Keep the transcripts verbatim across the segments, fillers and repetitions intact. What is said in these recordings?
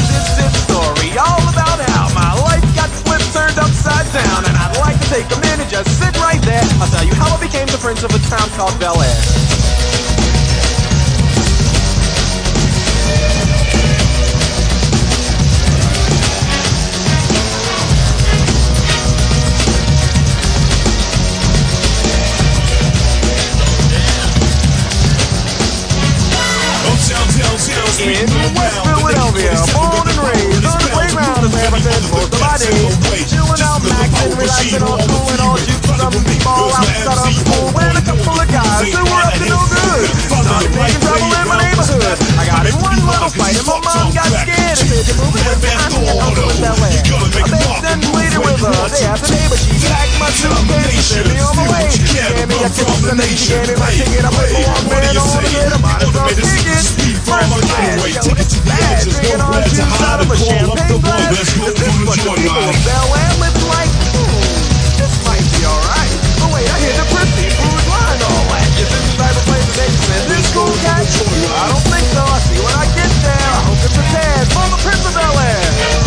got this this story all about how my life got flipped, turned upside down. And I'd like to take a minute, just sit right there. I'll tell you how I became the prince of a town called Bel Air. In West Philadelphia, born and raised on the playground is where I spent most of my days. Chilling out, maxing, relaxing on school and all juice, some b-ball outside of school. When a couple of guys who were up to no good started making trouble in my neighborhood. I got in one little fight and my mom got scared and said, "You're moving with me, I'm your uncle in Bel Air." I begged and pleaded with her day after day, but she packed my suitcase and sent me on my way. She gave me a kiss and then she gave me my ticket. I put my one man on the bed, I might as well kick it. First class, yo, it's bad. Drinking on two out of a champagne glass. This is what the people of Bel Air live like. Hmm, this might be alright. But wait, I hear the prissy food line all that. Is this the type of place that they send this cool cat? I don't think so. I see when I get there. I hope you're prepared for the Prince of Bel Air.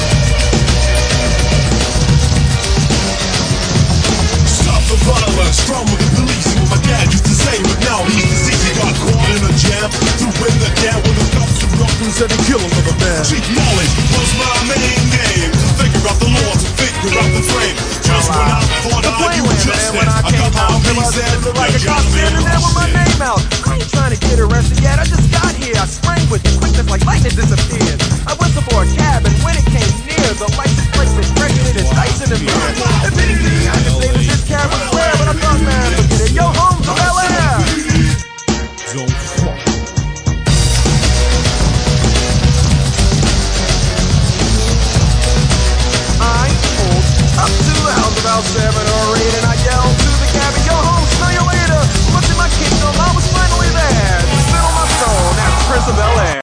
Stop the violence, strong with the police. What my dad used to say, but now he's deceased. He got caught in a jam to win the jam with the cops and robbers and the killing of a man. Chief knowledge was my main game, to figure out the law, to figure out the frame. Just when I thought I knew just then, I got my piece and like a cop standing there with my name out. I ain't trying to get arrested yet, I just got here. I sprang with quickness like lightning disappeared. I whistled for a cab and when it came near, the license plate was breaking it, it's dicing and mirrors. If anything, I could say that this cab was rare, but I thought, man, look at it, yo, home to Bel Air. Don't fuck. I pulled up to the house about seven